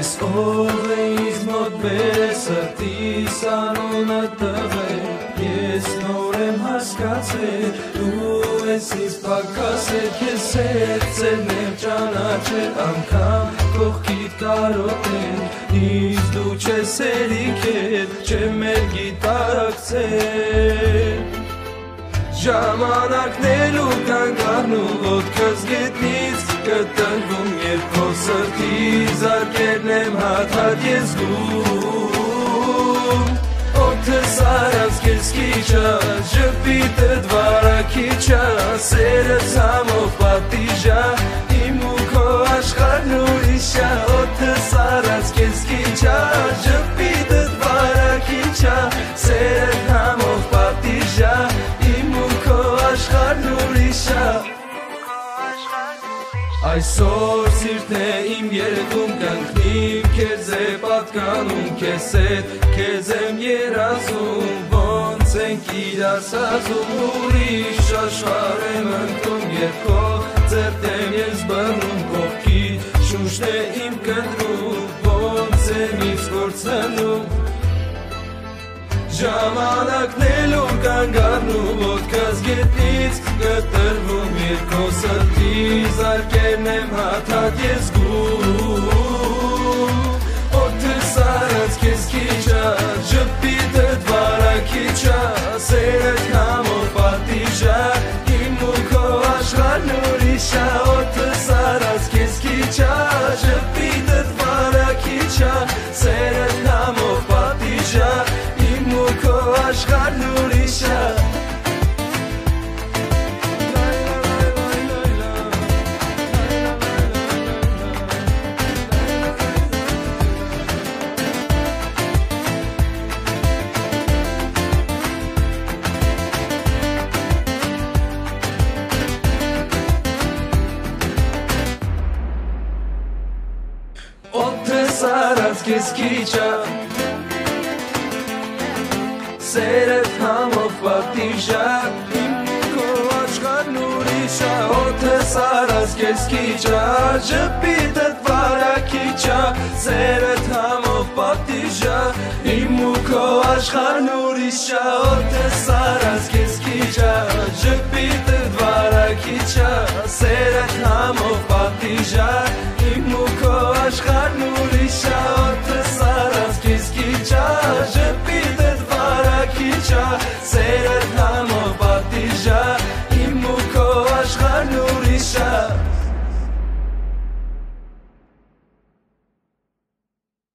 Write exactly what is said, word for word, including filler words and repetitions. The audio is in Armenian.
Ես ով է ինձ մոտ բեր սրտիս անունը տվել Ես նոր եմ հասկացել Դու ես ինձ պակասել Քեզ հերձերն եմ ճանաչել Անգամ կողքիդ կարոտել Ինձ դու չես հերիքել Չեմ էլ գիտակցել Ժամանակներ ու կանգառնում ոտքս գետնից կտրվում երբ քո սրտի զարկերն եմ հատ-հատ ես զգում Օդս արած քեզ քիչա ժպիտդ վարակիչա սերս համով պատիժա իմ ու քո աշխարհն ուրիշա Օդս արած քեզ քիչա ժպիտդ վարակիչա սերս համով պատիժա աշխարհն ուրիշա Այսօր սիրտն է իմ երգում կանգնիմ Քեզ է պատկանում քեզ հետ Քեզ եմ երազում Ոնց ենք իրար սազում Ուրիշ աշխարհ եմ ընկնում Երբ քո ձեռքն եմ ես բռնում Կողքի շունչն է իմ կտրում Ոնց եմ ինձ կորցնում Ժամանակն ու կանգառնում ոտքս գետնից կտրվում երբ քո սրտի զարկերն եմ հատ-հատ ես զգում Օդս արած քեզ քիչա ժպիտդ վարակիչա սերդ համով պատիժա իմ ու քո աշխարհն ուրիշա Օդս արած քեզ քիչա ժպիտդ վարակիչա սերդ համով պատիժա աշխարհն ուրիշա Օդս արած քեզ քիչա Սերդ համով պատիժա իմ քո աշխարհն ուրիշա Օդս արած քեզ քիչա ժպիտդ վարակիչա Սերդ համով պատիժա իմ ու քո աշխարհն ուրիշա Օդս արած քեզ քիչա ժպիտդ վարակիչա Սերդ համով պատիժա իմ ու քո աշխարհն ուրիշա Օդս արած քեզ քիչա ժպիտդ վարակիչա Սերդ համով պատիժա իմ ու քո աշխարհն ուրիշա